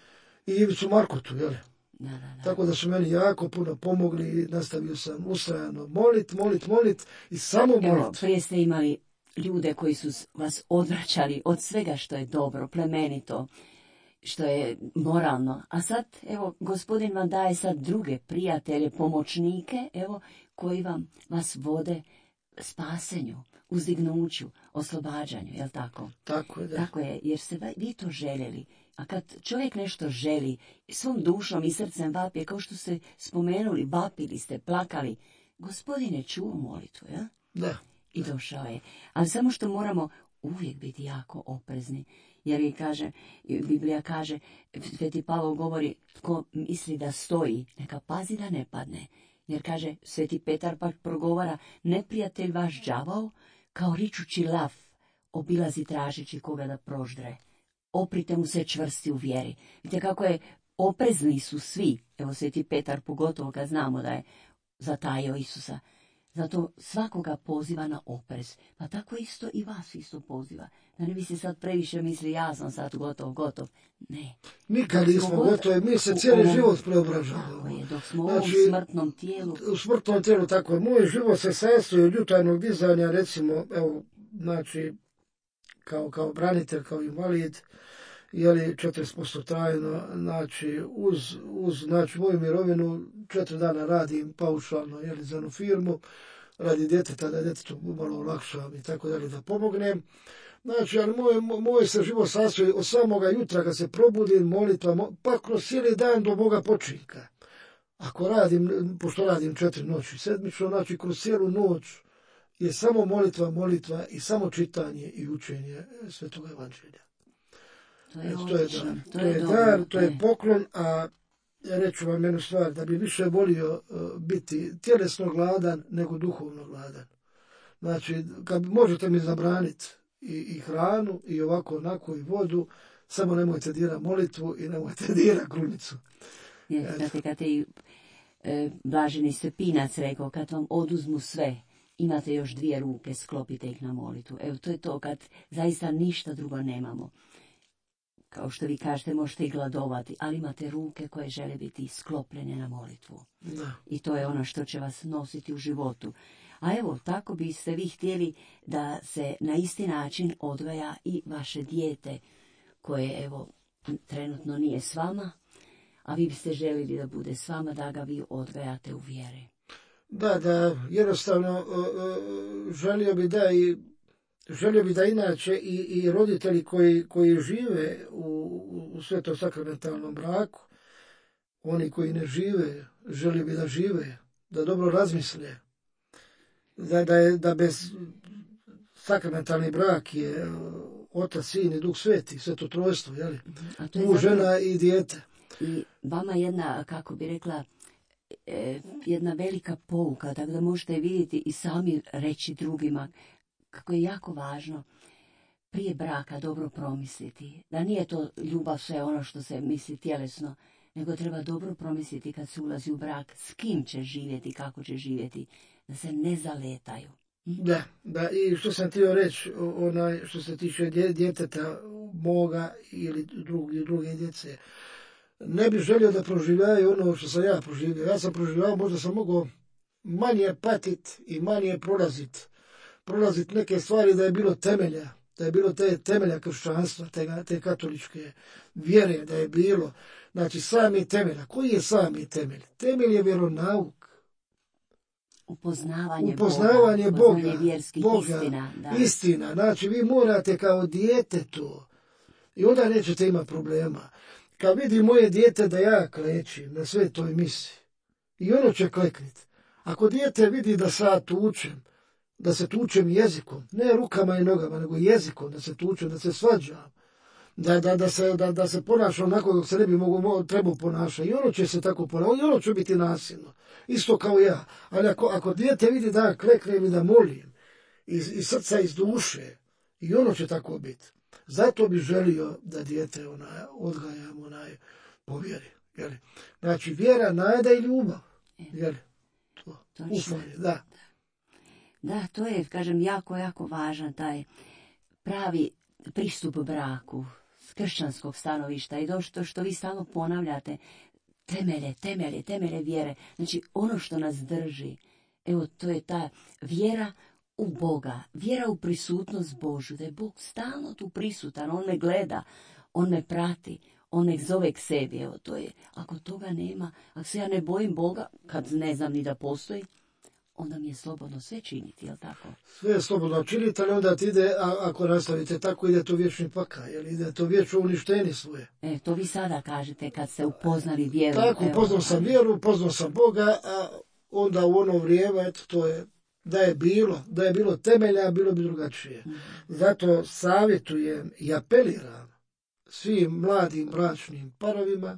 i Ivicu Markotu, jel? Da, da, da. Tako da su meni jako puno pomogli i nastavio sam ustrajano molit, molit, molit i samo molit. Evo, prije ste imali ljude koji su vas odvraćali od svega što je dobro, plemenito, što je moralno. A sad, evo, gospodin vam daje sad druge prijatelje, pomoćnike, evo, koji vam vas vode spasenju, uzdignuću, oslobađanju, jel tako? Tako je, da. Tako je, jer ste vi to željeli. A kad čovjek nešto želi, svom dušom i srcem vapije, kao što ste spomenuli, vapili ste, plakali, gospodin je čuo molitvu, ja? Da. I došao je. Ali samo što moramo uvijek biti jako oprezni. Jer je kaže, Biblija kaže, Sveti Pavao govori, tko misli da stoji, neka pazi da ne padne. Jer kaže, Sveti Petar pak progovara, neprijatelj vaš đavao, kao ričući lav, obilazi tražići koga da proždre. Oprite mu se čvrsti u vjeri. Vidite kako je, oprezni su svi. Evo Sveti Petar pogotovo kad znamo da je zatajio Isusa. Zato svakoga poziva na oprez. Pa tako isto i vas isto poziva. Da ne bi se sad previše misli, ja sam sad gotov, gotov. Ne. Nikad nismo gotovi, mi se cijeli ovom, život preobražavamo. Tako je, dok smo u znači, ovom smrtnom tijelu. U smrtnom tijelu, tako je. Moj život se sastoji od jutarnjeg dizanja, recimo, evo, znači, kao, kao branitelj, kao invalid, jeli četrdeset posto trajno, znači, uz, uz znači, moju mirovinu, četiri dana radim paušalno, jeli, za jednu firmu, radi djeteta, da djetetu malo olakšavam i tako dalje, da pomognem. Znači, ali moj, moj se život sastoji od samoga jutra kad se probudim, molitva, pa kroz cijeli dan do Boga počinka. Ako radim, pošto radim četiri noći sedmično, znači kroz cijelu noć je samo molitva, molitva i samo čitanje i učenje Svetog Evanđelja. To je, to je dar, to je, dar, to je poklon, a ja reću vam jednu stvar, da bi više volio uh, biti tjelesno gladan nego duhovno gladan. Znači, kad možete mi zabraniti i, i hranu, i ovako, onako, i vodu, samo nemojte dira molitvu i nemojte dira krunicu. Je, znate, kad je e, blaženi Stepinac rekao, kad vam oduzmu sve, imate još dvije ruke, sklopite ih na molitvu. Evo, to je to, kad zaista ništa drugo nemamo. Kao što vi kažete, možete i gladovati, ali imate ruke koje žele biti sklopljene na molitvu. Da. I to je ono što će vas nositi u životu. A evo, tako biste vi htjeli da se na isti način odgaja i vaše dijete, koje, evo, trenutno nije s vama, a vi biste željeli da bude s vama, da ga vi odgajate u vjeri. Da, da, jednostavno želio bi da i Želio bi da inače i, i roditelji koji, koji žive u, u sveto-sakramentalnom braku, oni koji ne žive, želio bi da žive, da dobro razmisle, da, da, je, da bez sakramentalni brak je Otac, Sin i Duh Sveti, sveto trojstvo, jeli? Muž, žena i dijete. I vama jedna, kako bi rekla, e, jedna velika pouka, tako da možete vidjeti i sami reći drugima kako je jako važno prije braka dobro promisliti. Da nije to ljubav sve ono što se misli tjelesno, nego treba dobro promisliti kad se ulazi u brak s kim će živjeti, kako će živjeti, da se ne zaletaju. Da, da, i što sam htio reći, onaj, što se tiče djeteta moga ili drugi, druge djece, ne bih želio da proživljaju ono što sam ja proživio. Ja sam proživljao, možda sam mogao manje patit i manje prolazit. Prolazit neke stvari da je bilo temelja, da je bilo te temelja kršćanstva, te, te katoličke vjere, da je bilo. Znači, sami temelj. A koji je sami temelj? Temelj je vjeronauk. Upoznavanje, Upoznavanje Boga, Boga, upoznavanje vjerskih Boga, istina. Da. Istina. Znači, vi morate kao dijete to. I onda nećete imati problema. Kad vidi moje dijete da ja klečim na svetoj misi, i ono će klekniti. Ako dijete vidi da sad tučem, da se tučem jezikom, ne rukama i nogama, nego jezikom, da se tučem, da se svađam, da, da, da, se, da, da se ponaša onako kako se ne bi mogu, trebao ponašati. I ono će se tako ponašati, i ono će biti nasilno. Isto kao ja. Ali ako, ako dijete vidi da ja kleknem i da molim, iz, iz srca, iz duše, i ono će tako biti. Zato bi želio da dijete onaj, odgajamo onaj, po vjeri. Jeli? Znači, vjera, nada i ljubav. Jeli? To, ufanje, da. Da, to je, kažem, jako, jako važan taj pravi pristup braku s kršćanskog stanovišta i to što, što vi stalno ponavljate, temelje, temelje, temelje vjere. Znači, ono što nas drži, evo, to je ta vjera u Boga, vjera u prisutnost Božju, da je Bog stalno tu prisutan, on me gleda, on me prati, on me zove k sebi, evo, to je, ako toga nema, ako se ja ne bojim Boga, kad ne znam ni da postoji, onda mi je slobodno sve činiti, jel tako? Sve je slobodno činiti, ali onda ti ide, a, ako nastavite tako, ide to vječni pakao, jer ide to vječno uništenje svoje. E, to vi sada kažete kad ste upoznali vjeru. Tako, upoznao sam vjeru, upoznao sam Boga, a onda u ono vrijeme, eto, to je, da je bilo, da je bilo temelja, bilo bi drugačije. Mm. Zato savjetujem i apeliram svim mladim bračnim parovima,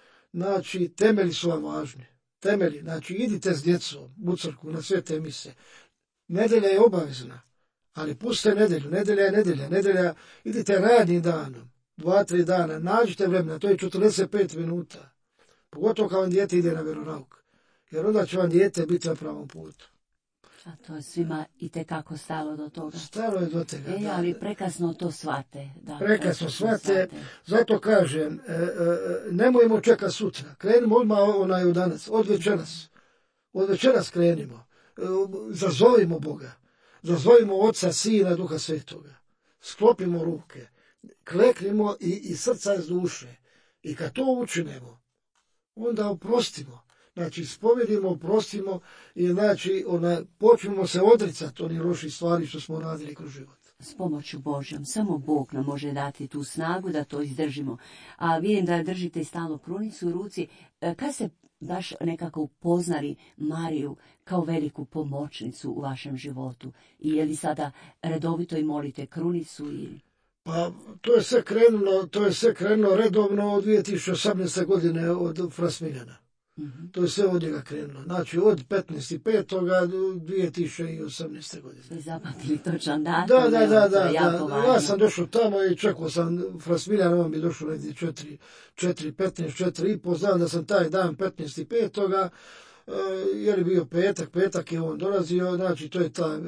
znači, temelji su vam važni. Temelji, znači idite s djecom u crkvu na svete mise. Nedelja je obavezna, ali pustite nedelju, nedelja je nedelja, nedelja, idite radnim danom, dva, tri dana, nađite vremena, to je četrdeset pet minuta. Pogotovo kad vam dijete ide na vjeronauk, jer onda će vam dijete biti na pravom putu. A to je svima itekako stalo do toga. Stalo je do toga, e, da. Ali prekasno to shvate. Da, prekasno shvate, zato kažem, e, e, nemojmo čekati sutra. Krenimo odmah onaj u danas, od večeras. Od večeras krenimo. E, zazovimo Boga. Zazovimo Oca, Sina, Duha Svetoga. Sklopimo ruke. Kleknimo i, i srca iz duše. I kad to učinemo, onda oprostimo. Znači, spovedimo, oprostimo i znači, ona, počnemo se odricati onih loših stvari što smo radili kroz život. S pomoću Božjom, samo Bog nam može dati tu snagu da to izdržimo. A vidim da držite stalno krunicu u ruci. Kad se baš nekako upoznali Mariju kao veliku pomoćnicu u vašem životu? I je li sada redovito i molite krunicu ili... Pa to je sve krenulo, to je sve krenulo redovno od dvije tisuće osamnaeste. godine od Fra Smiljana. Mm-hmm. To je sve od njega krenulo. Znači od petnaestog petog do dvije tisuće osamnaeste. godine. Ste zapamtili točan datum? Da, da, da, da, da. Ja sam došao tamo i čekao sam Fra Smiljana, on bi došao negdje četiri petnaest, četiri i po, znam da sam taj dan petnaestog petog jer je bio petak, petak je on dolazio, znači to je ta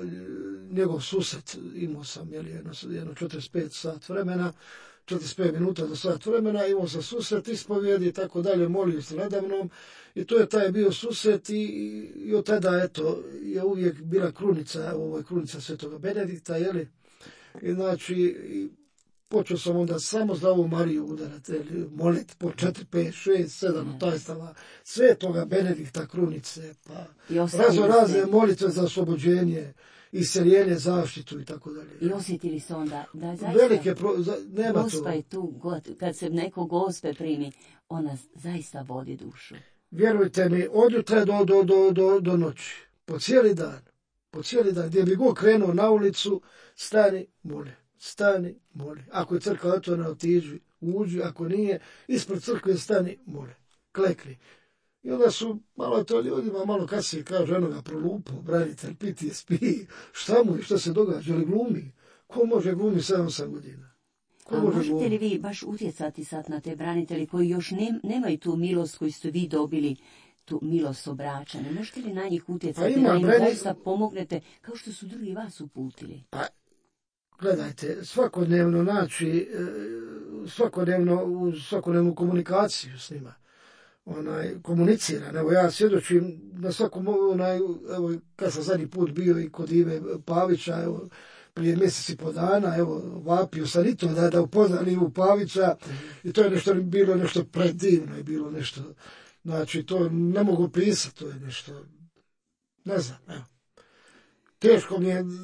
njegov susret, imao sam jel, jedno, jedno četrdeset pet sat vremena, četrdeset pet minuta do sat vremena, imao sam susret, ispovijedi i tako dalje, molio se nadamnom i to je taj bio susret i, i od tada, eto, je uvijek bila krunica, ovo je krunica Svetoga Benedikta, jeli, i znači, i počeo sam onda samo za ovu Mariju udarati, moliti po četiri, pet, šest, sedam, tajstava Svetoga Benedikta krunice, pa razno razne molitve za oslobođenje, iseljenje, zaštitu i tako dalje. I osjetili se onda da zaista velike pro, za, nema Gospa je tu, god, kad se neko Gospe primi, ona zaista vodi dušu. Vjerujte mi, od jutra do, do, do, do, do noći, po cijeli dan, po cijeli dan, gdje bi god krenuo na ulicu, stani, moli, stani, moli. Ako je crkva otvorena, otiđi, uđi, ako nije, ispred crkve stani, moli, klekni. I onda su malo to ljudima, malo kasnije kažu, eno ga prolupo, branitelj, P T S P, šta mu je, šta se događa, ali glumi. Ko može glumi sedam osam godina? Ko A može možete glumi? li vi baš utjecati sad na te branitelji koji još ne, nemaju tu milost koju ste vi dobili, tu milost obraćanja? Možete li na njih utjecati, Pa ima da im brani- zaista pomognete, kao što su drugi vas uputili? Pa, gledajte, svakodnevno znači, e, svakodnevno, u svakodnevnu komunikaciju s njima. Onaj, komuniciran. Evo, ja svjedočim na svakom, onaj, evo, kad sam zadnji put bio i kod Ive Pavića, evo, prije mjesec i po dana, evo, vapio sam i to da, da upoznam Ivu Pavića, i to je nešto, bilo nešto predivno, je bilo nešto, znači, to ne mogu pisati, to je nešto, ne znam, evo. Teško mi je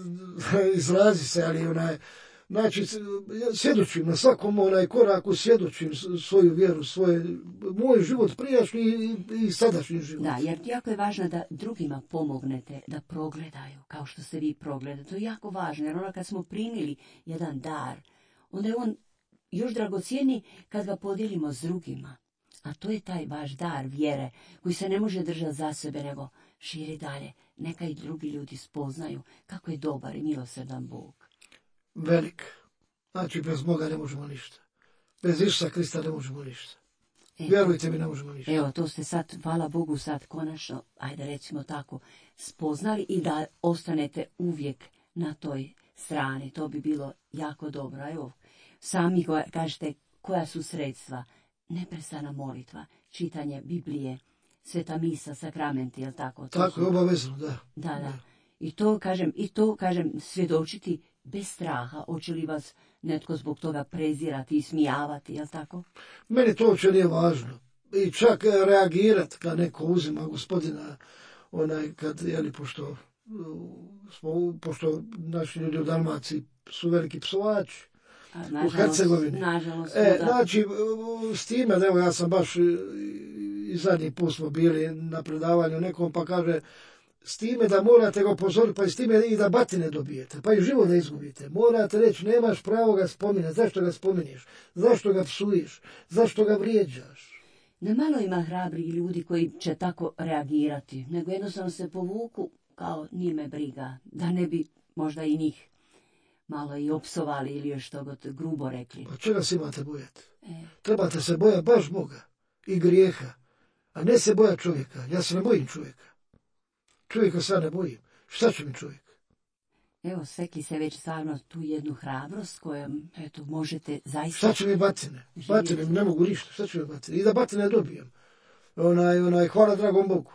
izrazi se, ali onaj, znači, svjedočim na svakom onaj koraku, svjedočim svoju vjeru, svoje, moj život prijašnji i, i sadašnji život. Da, jer jako je važno da drugima pomognete da progledaju, kao što ste vi progledali. To je jako važno, jer ono kad smo primili jedan dar, onda je on još dragocjeniji kad ga podijelimo s drugima. A to je taj vaš dar vjere, koji se ne može držati za sebe, nego širi dalje. Neka i drugi ljudi spoznaju kako je dobar i milosrdan Bog. Velik. Znači, bez Boga ne možemo ništa. Bez Isusa Krista ne možemo ništa. Eto, Vjerujte mi, ne možemo ništa. Evo, to ste sad, hvala Bogu, sad konačno, ajde recimo tako, spoznali i da ostanete uvijek na toj strani. To bi bilo jako dobro. Evo, sami go- kažete koja su sredstva. Neprestana molitva, čitanje Biblije, sveta misa, sakramenti, jel tako? To Tako su- je obavezno, da. Da, da. I to kažem, i to kažem, svjedočiti bez straha. Hoće li vas netko zbog toga prezirati i smijavati, jel tako? Meni to uopće nije važno. I čak reagirat kad neko uzima gospodina, onaj, kad, jeli, pošto, uh, smo, pošto naši ljudi u Dalmaciji su veliki psovači, A, u Hercegovini. Nažalost, E, da. znači, uh, s time, evo, ja sam baš uh, i zadnji put smo bili na predavanju nekom, pa kaže, s time da morate ga upozoriti, pa i s time i da batine dobijete, pa i život da izgubite. Morate reći, nemaš pravo ga spominjati. Zašto ga spominješ? Zašto ga psuješ? Zašto ga vrijeđaš? Ne malo ima hrabri ljudi koji će tako reagirati, nego jednostavno se povuku kao njime briga, da ne bi možda i njih malo i opsovali ili još to god grubo rekli. Pa čega se imate bojati? E, Trebate se bojati baš Boga i grijeha, a ne se boja čovjeka. Ja se ne bojim čovjeka. Čovjeka se ja ne bojim. Šta će mi čovjek? evo, stekli se već stvarno tu jednu hrabrost kojom, eto, možete zaista... Šta će mi batine? Batine mi ne mogu ništa. Šta će mi batine? I da batine dobijem. Onaj, onaj, hvala dragom Bogu.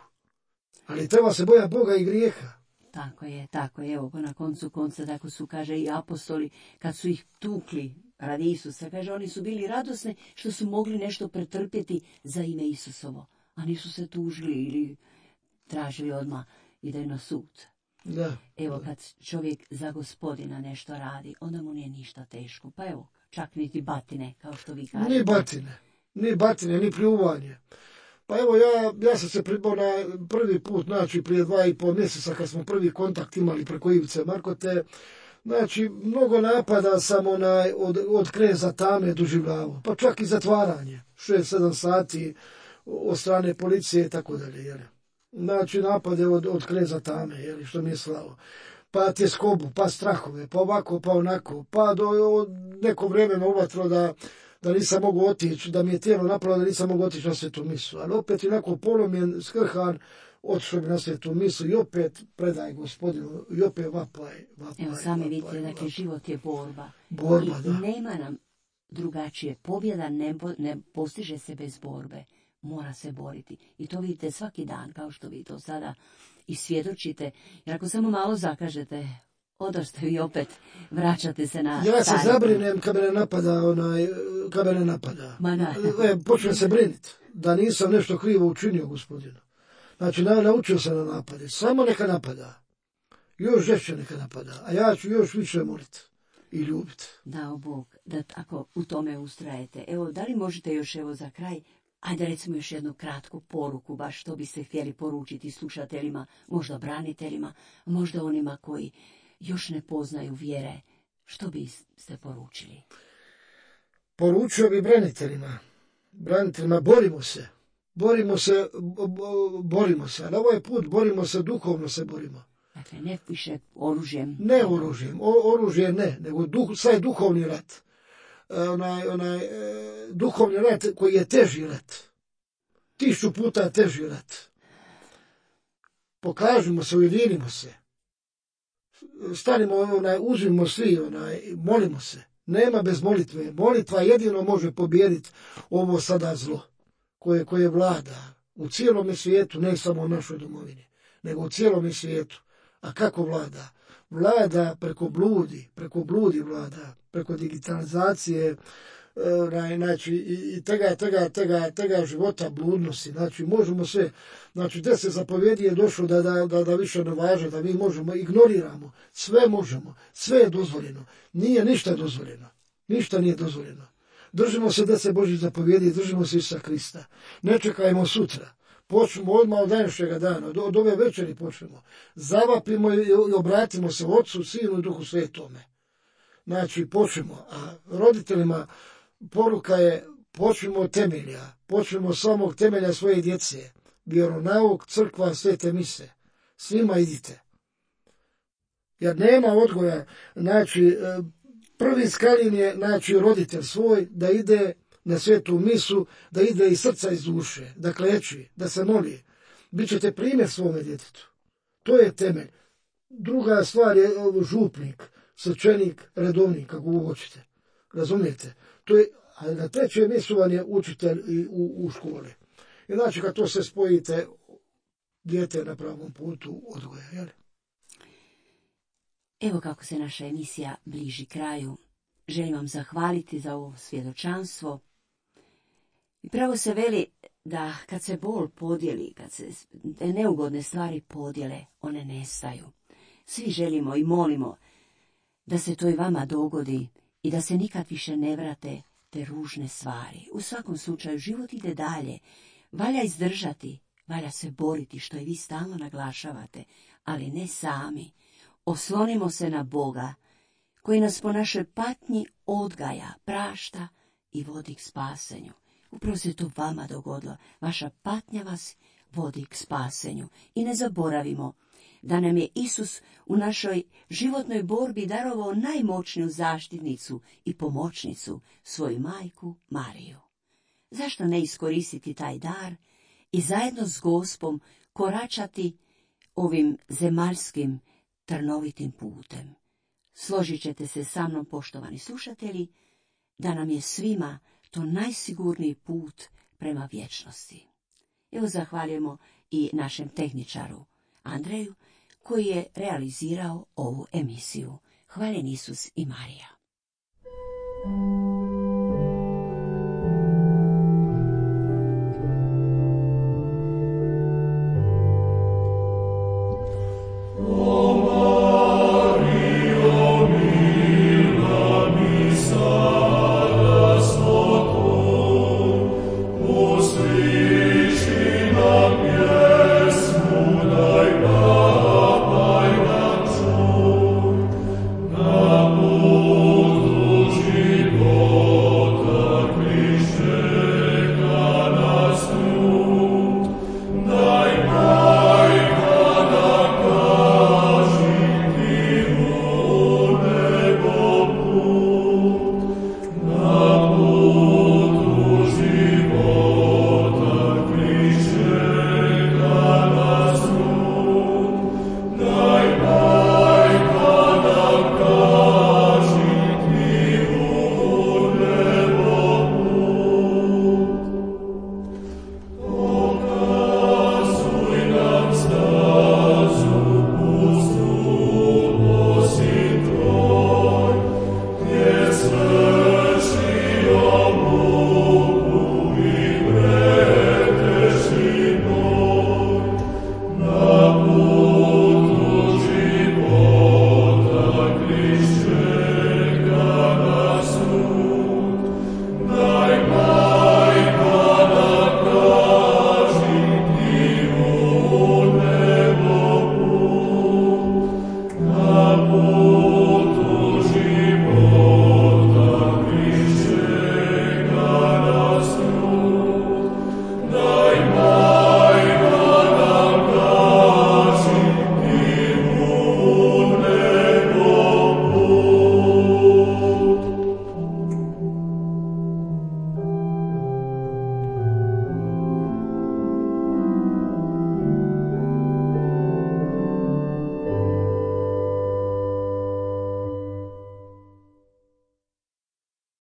Ali treba se bojati Boga i grijeha. Tako je, tako je. Evo, na koncu konca, tako su, kaže, i apostoli, kad su ih tukli radi Isusa, kaže, oni su bili radosni što su mogli nešto pretrpjeti za ime Isusovo, a nisu se tužili ili tražili odmah idaju na sud. Da. Evo, kad čovjek za gospodina nešto radi, onda mu nije ništa teško. Pa evo, čak niti batine, kao što vi kažete. Ni batine. Ni batine, ni pljuvanje. Pa evo, ja, ja sam se pribao na prvi put, znači prije dva i pol mjeseca kad smo prvi kontakt imali preko Ivice Markote, znači mnogo napada sam onaj, od, od Kneza Tame doživljavao, pa čak i zatvaranje, šest sedam sati od strane policije i tako dalje, jel? Znači napade od, od Kneza Tame, jel, što mi je slao. Pa tjeskobu, pa strahove, pa ovako, pa onako, pa do, od neko vrijeme me uvatilo da da nisam mogu otići, da mi je tijelo napravilo da nisam mogu otići na svetu misu. Ali opet inako polomjen, skrhan, otišao mi na svetu misu i opet predaj gospodinu, i opet vapaj, vapaj, Evo, sami vapaj, vidite, dakle, vapaj. život je borba. Borba, I da. nema nam drugačije. Pobjeda ne, bo- ne postiže se bez borbe. Mora se boriti. I to vidite svaki dan, kao što vi to sada i svjedočite. Jer ako samo malo zakažete, odošte vi opet, vraćate se na Ja se stari put. zabrinem kad me ne napada, onaj, kad me ne napada. Ma da. E, počnem se briniti da nisam nešto krivo učinio, gospodinu. Znači, na, naučio sam na napade. Samo neka napada. Još žešće neka napada. A ja ću još više moliti i ljubiti. Dao Bog, da ako u tome ustrajete. Evo, da li možete još, evo, za kraj, ajde recimo još jednu kratku poruku, baš što biste htjeli poručiti slušateljima, možda braniteljima, možda onima koji još ne poznaju vjere. Što biste poručili? Poručio bi braniteljima. Braniteljima, borimo se. borimo se, borimo se, ali ovaj put borimo se, duhovno se borimo. Dakle, ne više oružjem. Ne oružjem, o, oružje ne, nego duh, sad duhovni rat. Onaj, onaj, duhovni rat koji je teži rat. Tisuću puta teži rat. Pokažimo se, ujedinimo se. Stanimo, onaj, uzmimo svi, onaj, molimo se. Nema bez molitve. Molitva jedino može pobijediti ovo sada zlo koje, koje vlada u cijelom svijetu, ne samo u našoj domovini, nego u cijelom svijetu. A kako vlada? Vlada preko bludi, preko bludi vlada, preko digitalizacije, znači i tega, tega, tega, tega života bludnosti. Znači možemo sve, znači gdje se zapovjedi je došlo da, da, da, da više ne važe, da mi možemo, ignoriramo, sve možemo, sve je dozvoljeno. Nije ništa dozvoljeno, ništa nije dozvoljeno. Držimo se da se Božji zapovjedi, držimo se Isusa Krista. Ne čekajmo sutra. Počnemo odmah od današnjega dana, od, od ove večeri počnemo. Zavapimo i, i obratimo se Otcu, Sinu i Duhu Svetome. Znači, počnemo. A roditeljima poruka je, počnemo od temelja. Počnemo od samog temelja svoje djece. Vjeronauk, crkva, svete mise. Svima idite. Jer nema odgoja. Znači, prvi skalin je, znači, roditelj svoj da ide na svetu misu, da ide iz srca, iz duše, da kleči, da se moli. Bićete primjer svome djetetu. To je temelj. Druga stvar je župnik, svećenik, redovnik, kako vi hoćete. Razumijete? To je, a na treće mjesto vam je učitelj i u, u škole. I znači kad to se spojite, dijete na pravom putu odgoja. Jel? Evo kako se naša emisija bliži kraju. Želim vam zahvaliti za ovo svjedočanstvo. I pravo se veli da kad se bol podijeli, kad se neugodne stvari podijele, one nestaju. Svi želimo i molimo da se to i vama dogodi i da se nikad više ne vrate te ružne stvari. U svakom slučaju život ide dalje. Valja izdržati, valja se boriti, što i vi stalno naglašavate, ali ne sami. Oslonimo se na Boga, koji nas po našoj patnji odgaja, prašta i vodi k spasenju. Upravo se to vama dogodilo. Vaša patnja vas vodi k spasenju. I ne zaboravimo da nam je Isus u našoj životnoj borbi darovao najmoćniju zaštitnicu i pomoćnicu, svoju majku Mariju. Zašto ne iskoristiti taj dar i zajedno s Gospom koračati ovim zemaljskim trnovitim putem? Složit ćete se sa mnom, poštovani slušatelji, da nam je svima to najsigurniji put prema vječnosti. Evo zahvaljujemo i našem tehničaru Andreju, koji je realizirao ovu emisiju. Hvaljen Isus i Marija.